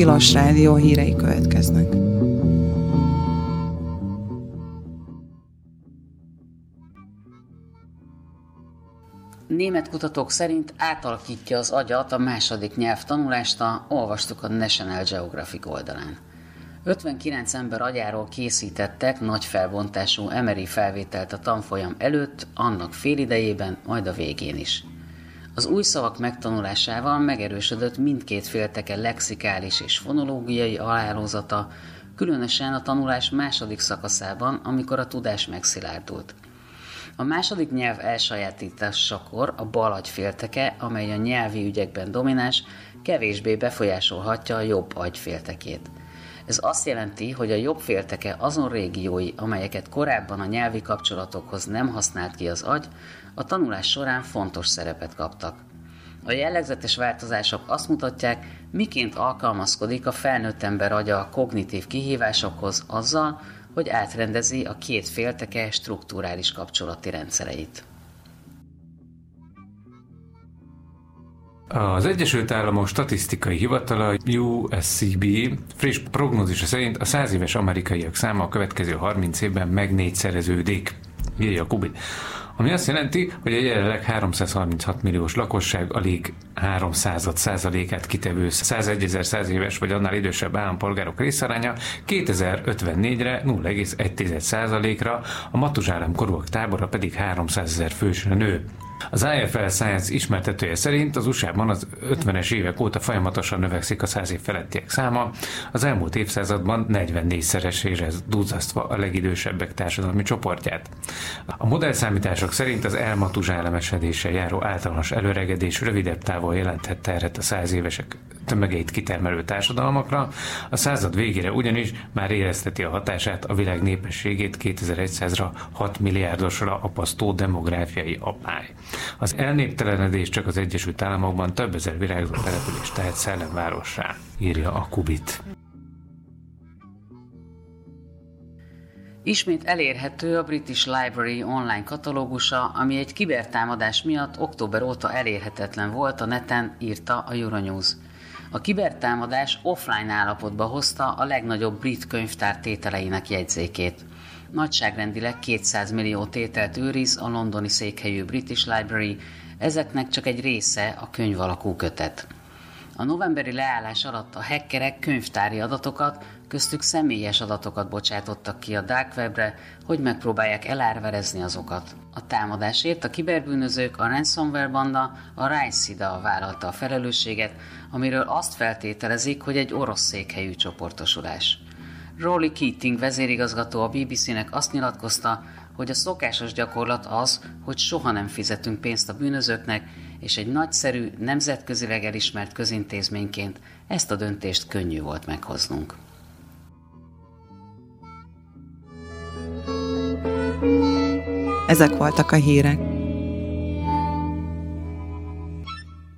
Tilos Rádió hírei következnek. Német kutatók szerint átalakítja az agyat a második nyelvtanulást, olvastuk a National Geographic oldalán. 59 ember agyáról készítettek nagy felbontású MRI felvételt a tanfolyam előtt, annak félidejében, majd a végén is. Az új szavak megtanulásával megerősödött mindkét félteke lexikális és fonológiai aláhálózata, különösen a tanulás második szakaszában, amikor a tudás megszilárdult. A második nyelv elsajátításakor a bal agyfélteke, amely a nyelvi ügyekben domináns, kevésbé befolyásolhatja a jobb agyféltekét. Ez azt jelenti, hogy a jobb félteke azon régiói, amelyeket korábban a nyelvi kapcsolatokhoz nem használt ki az agy, a tanulás során fontos szerepet kaptak. A jellegzetes változások azt mutatják, miként alkalmazkodik a felnőtt ember agya a kognitív kihívásokhoz azzal, hogy átrendezi a két félteke strukturális kapcsolati rendszereit. Az Egyesült Államok Statisztikai Hivatala USCB friss prognózisa szerint a 100 éves amerikaiak száma a következő 30 évben megnégyszereződik, írja a Kubit. Ami azt jelenti, hogy a jelenleg 336 milliós lakosság alig 0,03%-át kitevő 101.100 éves vagy annál idősebb állampolgárok részaránya 2054-re 0,1%-ra, a Matuzsálem korúak tábora pedig 300 000 fősre nő. Az IFL Science ismertetője szerint az USA-ban az 50-es évek óta folyamatosan növekszik a 100 év felettiek száma, az elmúlt évszázadban 44-szeresére duzzasztva a legidősebbek társadalmi csoportját. A modellszámítások szerint az elmatuzsálemesedéssel járó általános előregedés rövidebb távol jelenthet terhet a 100 évesek tömegeit kitermelő társadalmakra, a század végére ugyanis már érezteti a hatását a világ népességét 2100-ra 6 milliárdosra apasztó demográfiai apály. Az elnéptelenedés csak az Egyesült Államokban több ezer virágzó település tehet szellemvárossá, írja a Kubit. Ismét elérhető a British Library online katalógusa, ami egy kibertámadás miatt október óta elérhetetlen volt a neten, írta a Euronews. A kibertámadás offline állapotba hozta a legnagyobb brit könyvtár tételeinek jegyzékét. Nagyságrendileg 200 millió tételt őriz a londoni székhelyű British Library, ezeknek csak egy része a könyv alakú kötet. A novemberi leállás alatt a hackerek könyvtári adatokat, köztük személyes adatokat bocsátottak ki a dark webre, hogy megpróbálják elárverezni azokat. A támadásért a kiberbűnözők, a ransomware banda, a Rhysida vállalta a felelősséget, amiről azt feltételezik, hogy egy orosz székhelyű csoportosulás. Rolly Keating vezérigazgató a BBC-nek azt nyilatkozta, hogy a szokásos gyakorlat az, hogy soha nem fizetünk pénzt a bűnözőknek, és egy nagyszerű, nemzetközileg elismert közintézményként ezt a döntést könnyű volt meghoznunk. Ezek voltak a hírek.